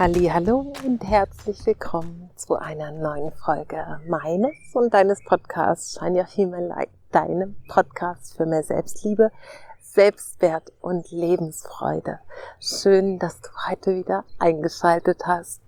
Hallihallo und herzlich willkommen zu einer neuen Folge meines und deines Podcasts Shine Your Human Light, deinem Podcast für mehr Selbstliebe, Selbstwert und Lebensfreude. Schön, dass du heute wieder eingeschaltet hast.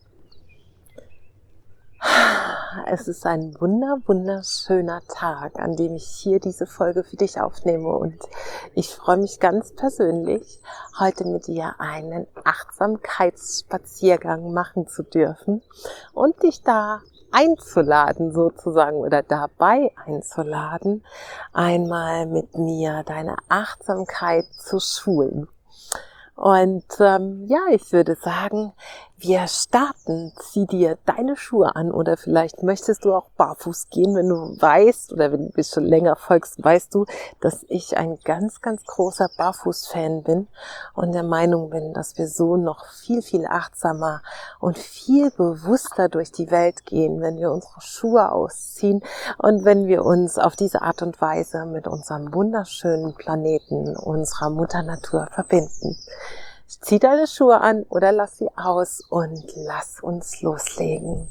Es ist ein wunderschöner Tag, an dem ich hier diese Folge für dich aufnehme und ich freue mich ganz persönlich, heute mit dir einen Achtsamkeitsspaziergang machen zu dürfen und dich da einzuladen sozusagen oder dabei einzuladen, einmal mit mir deine Achtsamkeit zu schulen. Und ich würde sagen, wir starten. Zieh dir deine Schuhe an oder vielleicht möchtest du auch barfuß gehen, wenn du weißt oder wenn du schon länger folgst, weißt du, dass ich ein ganz großer Barfuß-Fan bin und der Meinung bin, dass wir so noch viel achtsamer und viel bewusster durch die Welt gehen, wenn wir unsere Schuhe ausziehen und wenn wir uns auf diese Art und Weise mit unserem wunderschönen Planeten, unserer Mutter Natur verbinden. Zieh deine Schuhe an oder lass sie aus und lass uns loslegen.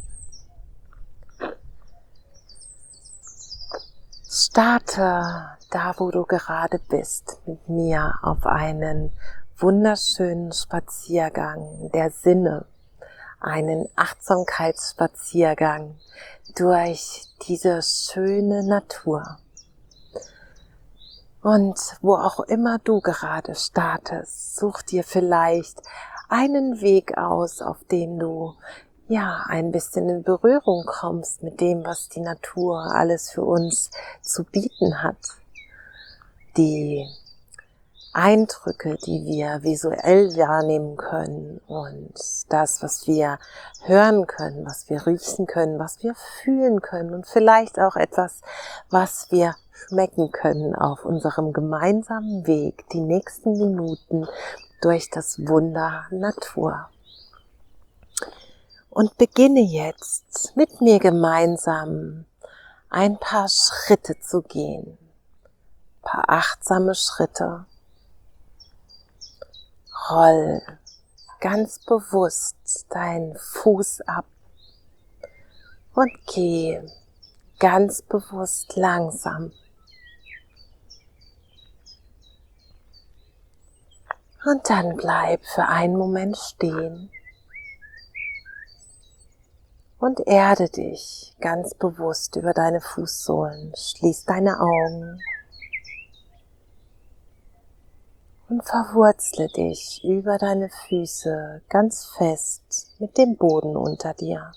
Starte da, wo du gerade bist, mit mir auf einen wunderschönen Spaziergang der Sinne, einen Achtsamkeitsspaziergang durch diese schöne Natur. Und wo auch immer du gerade startest, such dir vielleicht einen Weg aus, auf dem du ein bisschen in Berührung kommst mit dem, was die Natur alles für uns zu bieten hat. Die Eindrücke, die wir visuell wahrnehmen können und das, was wir hören können, was wir riechen können, was wir fühlen können und vielleicht auch etwas, was wir schmecken können auf unserem gemeinsamen Weg, die nächsten Minuten durch das Wunder Natur. Und beginne jetzt mit mir gemeinsam ein paar Schritte zu gehen, ein paar achtsame Schritte. Roll ganz bewusst deinen Fuß ab und geh ganz bewusst langsam. Und dann bleib für einen Moment stehen und erde dich ganz bewusst über deine Fußsohlen. Schließ deine Augen und verwurzle dich über deine Füße ganz fest mit dem Boden unter dir.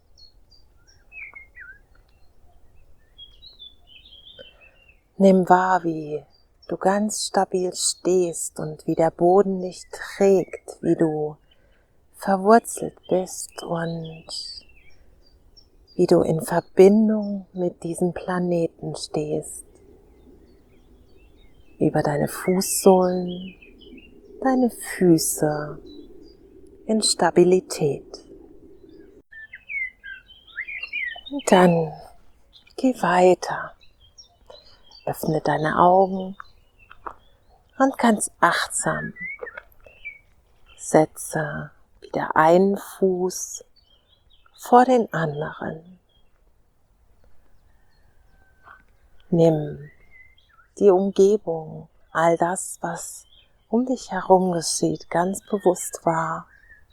Nimm wahr, wie du ganz stabil stehst und wie der Boden dich trägt, wie du verwurzelt bist und wie du in Verbindung mit diesem Planeten stehst. Über deine Fußsohlen, deine Füße in Stabilität. Und dann geh weiter. Öffne deine Augen und ganz achtsam setze wieder einen Fuß vor den anderen. Nimm die Umgebung, all das, was um dich herum geschieht, ganz bewusst wahr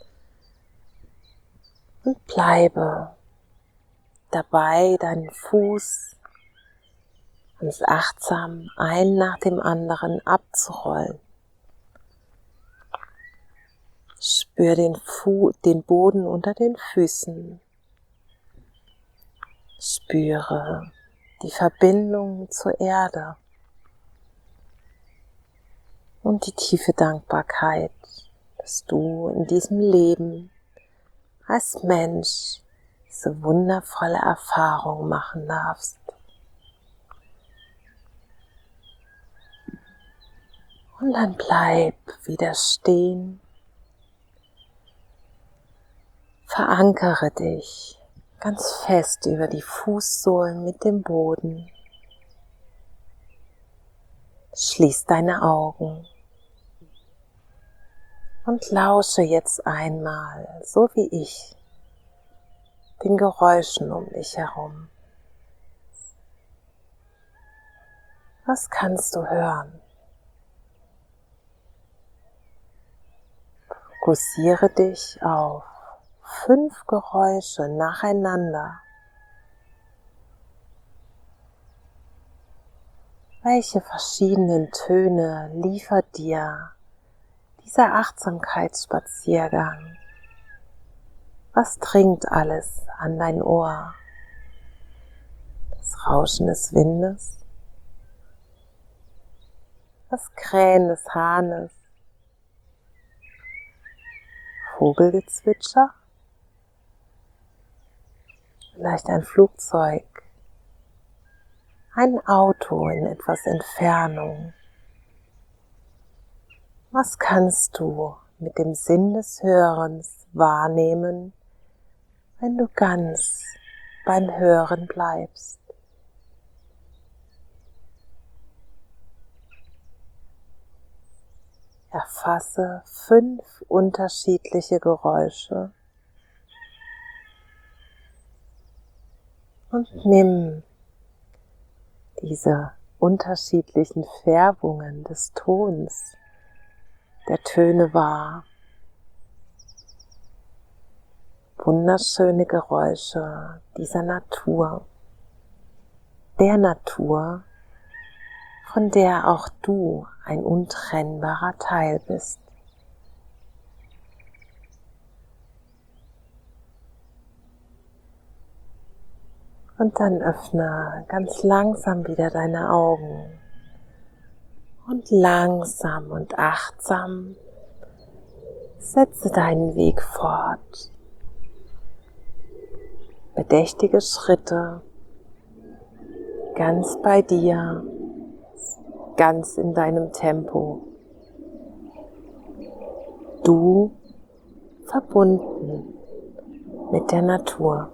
und bleibe dabei, deinen Fuß ganz achtsam einen nach dem anderen abzurollen. Spür den Boden unter den Füßen. Spüre die Verbindung zur Erde und die tiefe Dankbarkeit, dass du in diesem Leben als Mensch diese wundervolle Erfahrung machen darfst. Und dann bleib wieder stehen. Verankere dich ganz fest über die Fußsohlen mit dem Boden. Schließ deine Augen Und lausche jetzt einmal, so wie ich, den Geräuschen um dich herum. Was kannst du hören? Fokussiere dich auf 5 Geräusche nacheinander. Welche verschiedenen Töne liefert dir dieser Achtsamkeitsspaziergang? Was dringt alles an dein Ohr? Das Rauschen des Windes? Das Krähen des Hahnes? Vogelgezwitscher? Vielleicht ein Flugzeug? Ein Auto in etwas Entfernung? Was kannst du mit dem Sinn des Hörens wahrnehmen, wenn du ganz beim Hören bleibst? Erfasse 5 unterschiedliche Geräusche und nimm diese unterschiedlichen Färbungen des Tons, der Töne wahr. Wunderschöne Geräusche dieser Natur, der Natur, von der auch du ein untrennbarer Teil bist. Und dann öffne ganz langsam wieder deine Augen und langsam und achtsam setze deinen Weg fort. Bedächtige Schritte, ganz bei dir, ganz in deinem Tempo. Du verbunden mit der Natur.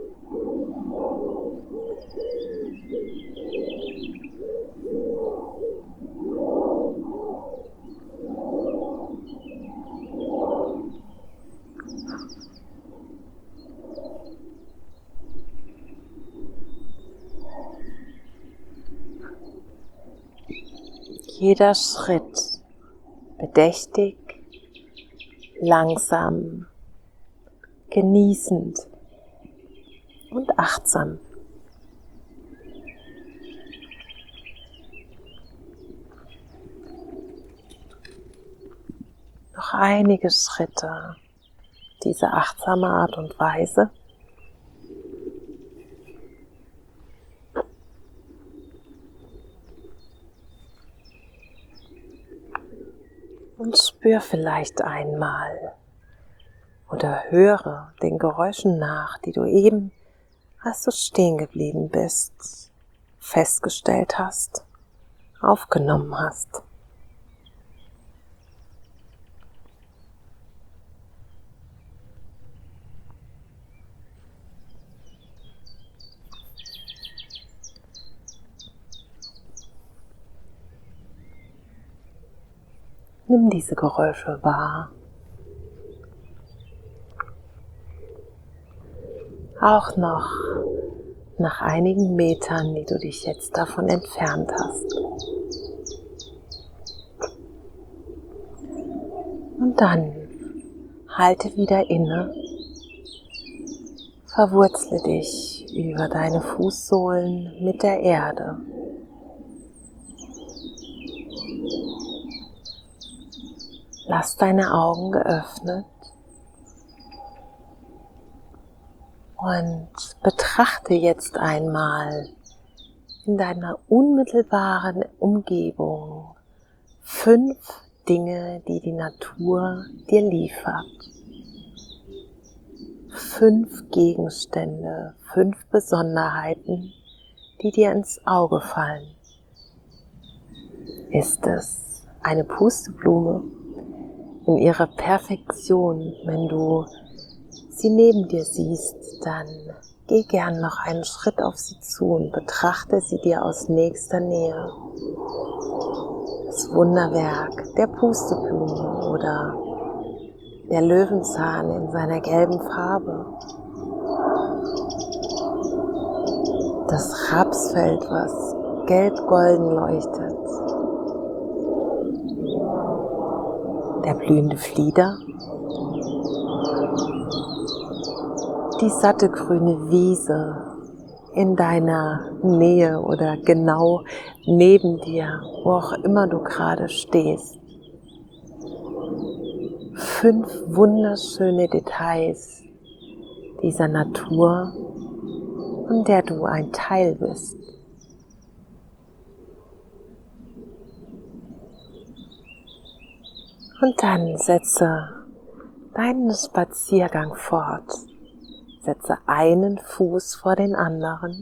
Jeder Schritt bedächtig, langsam, genießend und achtsam. Noch einige Schritte diese achtsame Art und Weise. Und spür vielleicht einmal oder höre den Geräuschen nach, die du eben, als du stehen geblieben bist, festgestellt hast, aufgenommen hast. Nimm diese Geräusche wahr. Auch noch nach einigen Metern, die du dich jetzt davon entfernt hast. Und dann halte wieder inne, verwurzle dich über deine Fußsohlen mit der Erde. Lass deine Augen geöffnet und betrachte jetzt einmal in deiner unmittelbaren Umgebung 5 Dinge, die die Natur dir liefert. 5 Gegenstände, 5 Besonderheiten, die dir ins Auge fallen. Ist es eine Pusteblume in ihrer Perfektion? Wenn du sie neben dir siehst, dann geh gern noch einen Schritt auf sie zu und betrachte sie dir aus nächster Nähe. Das Wunderwerk der Pusteblume oder der Löwenzahn in seiner gelben Farbe, das Rapsfeld, was gelb-golden leuchtet, der blühende Flieder, die satte grüne Wiese in deiner Nähe oder genau neben dir, wo auch immer du gerade stehst. 5 wunderschöne Details dieser Natur, von der du ein Teil bist. Und dann setze deinen Spaziergang fort. Setze einen Fuß vor den anderen.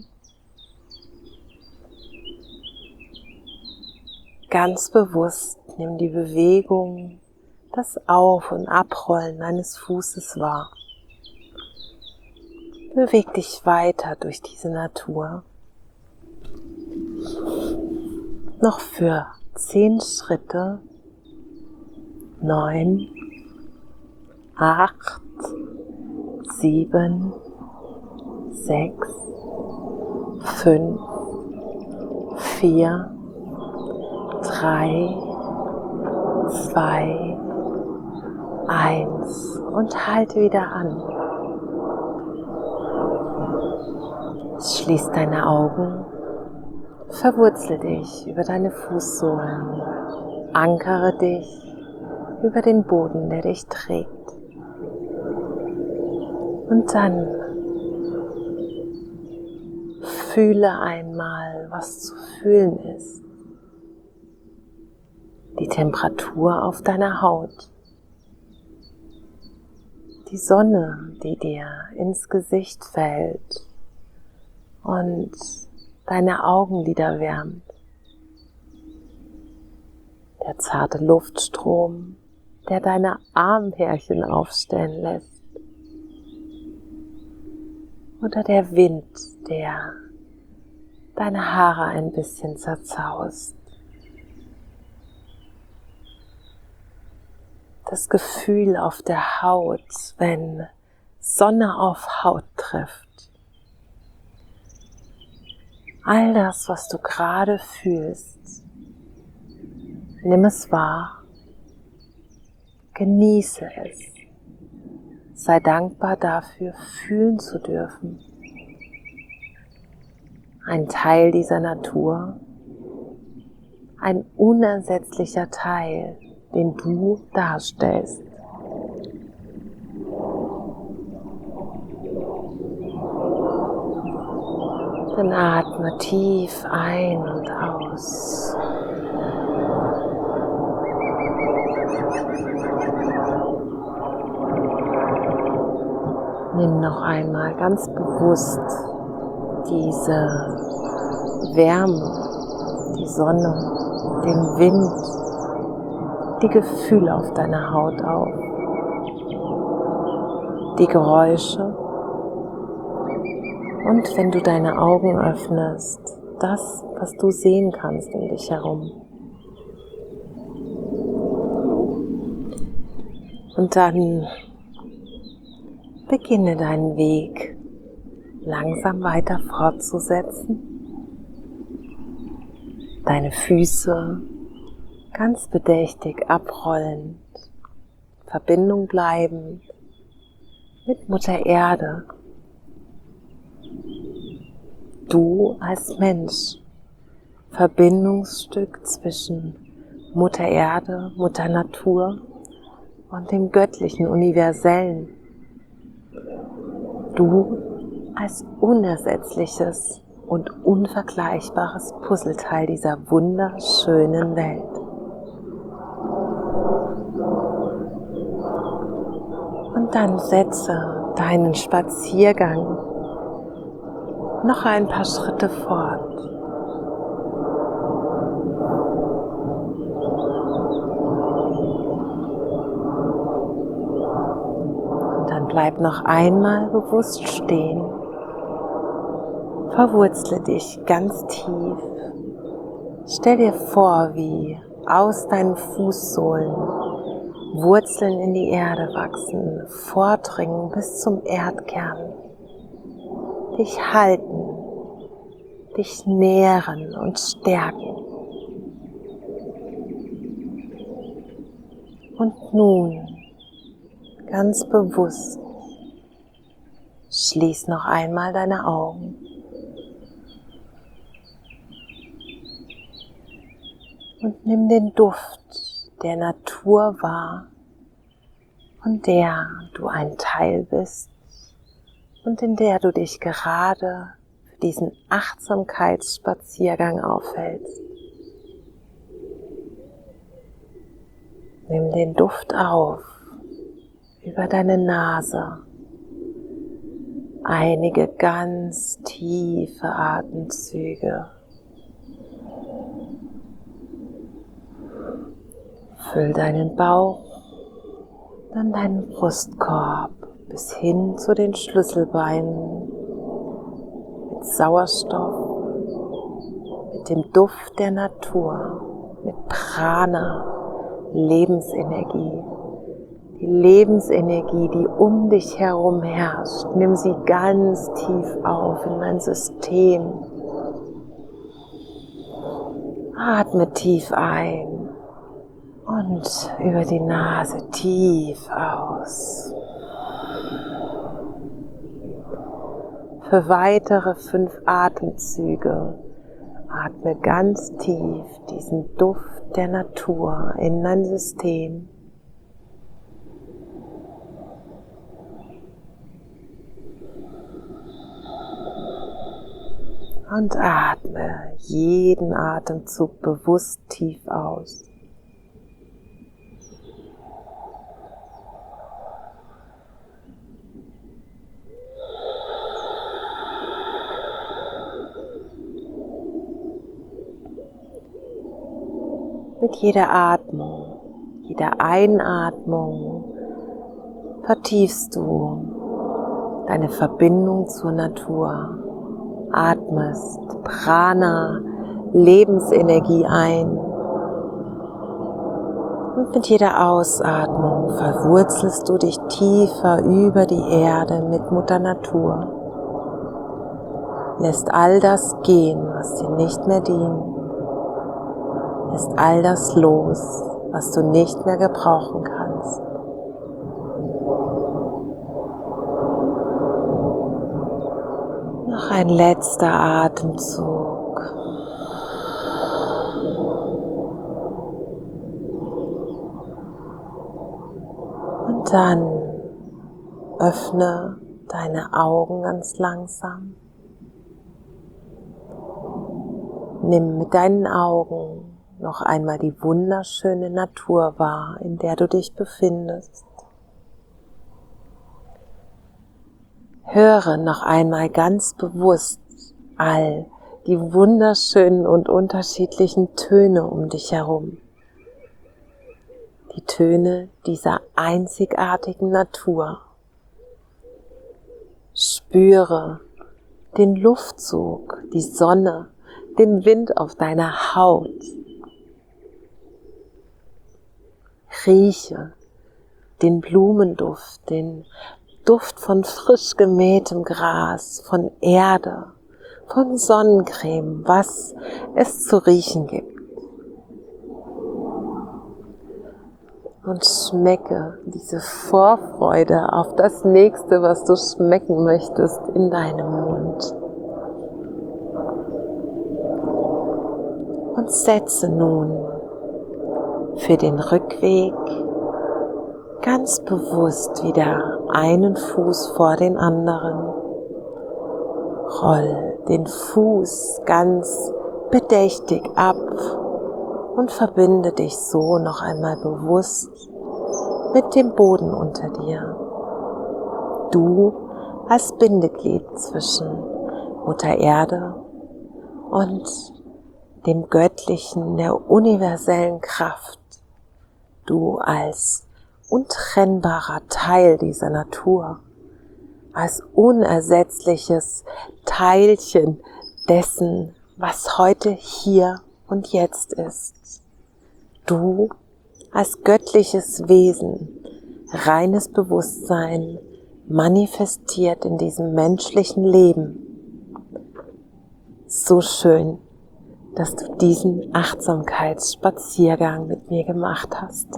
Ganz bewusst nimm die Bewegung, das Auf- und Abrollen deines Fußes wahr. Beweg dich weiter durch diese Natur. Noch für 10 Schritte. 9, 8, 7, 6, 5, 4, 3, 2, 1 und halte wieder an. Schließ deine Augen, verwurzle dich über deine Fußsohlen, ankere dich über den Boden, der dich trägt. Und dann fühle einmal, was zu fühlen ist. Die Temperatur auf deiner Haut. Die Sonne, die dir ins Gesicht fällt und deine Augenlider wärmt. Der zarte Luftstrom, der deine Armhärchen aufstellen lässt. Oder der Wind, der deine Haare ein bisschen zerzaust. Das Gefühl auf der Haut, wenn Sonne auf Haut trifft. All das, was du gerade fühlst, nimm es wahr, genieße es, sei dankbar dafür, fühlen zu dürfen. Ein Teil dieser Natur, ein unersetzlicher Teil, den du darstellst. Dann atme tief ein und aus. Nimm noch einmal ganz bewusst diese Wärme, die Sonne, den Wind, die Gefühle auf deiner Haut auf, die Geräusche und wenn du deine Augen öffnest, das, was du sehen kannst um dich herum. Und dann beginne deinen Weg langsam weiter fortzusetzen. Deine Füße ganz bedächtig abrollend, Verbindung bleibend mit Mutter Erde. Du als Mensch, Verbindungsstück zwischen Mutter Erde, Mutter Natur und dem göttlichen, universellen. Du als unersetzliches und unvergleichbares Puzzleteil dieser wunderschönen Welt. Und dann setze deinen Spaziergang noch ein paar Schritte fort. Und dann bleib noch einmal bewusst stehen. Verwurzle dich ganz tief. Stell dir vor, wie aus deinen Fußsohlen Wurzeln in die Erde wachsen, vordringen bis zum Erdkern, dich halten, dich nähren und stärken. Und nun, ganz bewusst, schließ noch einmal deine Augen. Und nimm den Duft der Natur wahr, von der du ein Teil bist und in der du dich gerade für diesen Achtsamkeitsspaziergang aufhältst. Nimm den Duft auf über deine Nase. Einige ganz tiefe Atemzüge. Füll deinen Bauch, dann deinen Brustkorb bis hin zu den Schlüsselbeinen mit Sauerstoff, mit dem Duft der Natur, mit Prana, Lebensenergie. Die Lebensenergie, die um dich herum herrscht, nimm sie ganz tief auf in dein System. Atme tief ein und über die Nase tief aus. Für weitere 5 Atemzüge atme ganz tief diesen Duft der Natur in dein System. Und atme jeden Atemzug bewusst tief aus. Mit jeder Atmung, jeder Einatmung vertiefst du deine Verbindung zur Natur. Atmest Prana, Lebensenergie ein. Und mit jeder Ausatmung verwurzelst du dich tiefer über die Erde mit Mutter Natur. Lässt all das gehen, was dir nicht mehr dient. Lässt all das los, was du nicht mehr gebrauchen kannst. Noch ein letzter Atemzug. Und dann öffne deine Augen ganz langsam. Nimm mit deinen Augen noch einmal die wunderschöne Natur wahr, in der du dich befindest. Höre noch einmal ganz bewusst all die wunderschönen und unterschiedlichen Töne um dich herum. Die Töne dieser einzigartigen Natur. Spüre den Luftzug, die Sonne, den Wind auf deiner Haut. Rieche den Blumenduft, den Duft von frisch gemähtem Gras, von Erde, von Sonnencreme, was es zu riechen gibt. Und schmecke diese Vorfreude auf das Nächste, was du schmecken möchtest, in deinem Mund. Und setze nun für den Rückweg ganz bewusst wieder einen Fuß vor den anderen. Roll den Fuß ganz bedächtig ab und verbinde dich so noch einmal bewusst mit dem Boden unter dir. Du als Bindeglied zwischen Mutter Erde und dem Göttlichen, der universellen Kraft. Du als untrennbarer Teil dieser Natur, als unersetzliches Teilchen dessen, was heute hier und jetzt ist. Du als göttliches Wesen, reines Bewusstsein manifestiert in diesem menschlichen Leben. So schön, dass du diesen Achtsamkeitsspaziergang mit mir gemacht hast.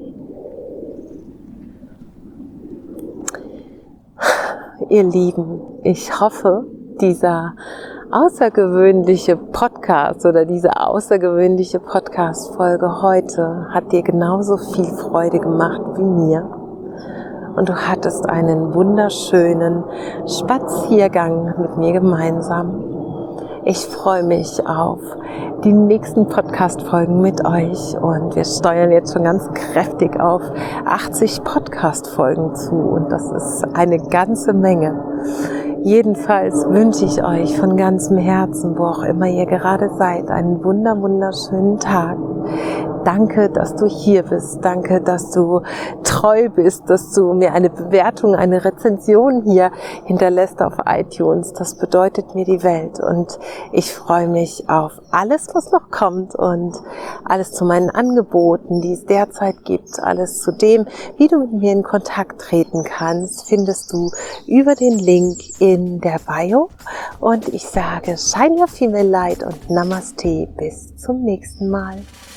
Ihr Lieben, ich hoffe, dieser außergewöhnliche Podcast oder diese außergewöhnliche Podcast-Folge heute hat dir genauso viel Freude gemacht wie mir. Und du hattest einen wunderschönen Spaziergang mit mir gemeinsam. Ich freue mich auf die nächsten Podcast-Folgen mit euch und wir steuern jetzt schon ganz kräftig auf 80 Podcast-Folgen zu und das ist eine ganze Menge. Jedenfalls wünsche ich euch von ganzem Herzen, wo auch immer ihr gerade seid, einen wunderschönen Tag. Danke, dass du hier bist. Danke, dass du treu bist, dass du mir eine Bewertung, eine Rezension hier hinterlässt auf iTunes. Das bedeutet mir die Welt und ich freue mich auf alles, was noch kommt und alles zu meinen Angeboten, die es derzeit gibt. Alles zu dem, wie du mit mir in Kontakt treten kannst, findest du über den Link in der Bio. Und ich sage Shine Your Female Light und Namaste. Bis zum nächsten Mal.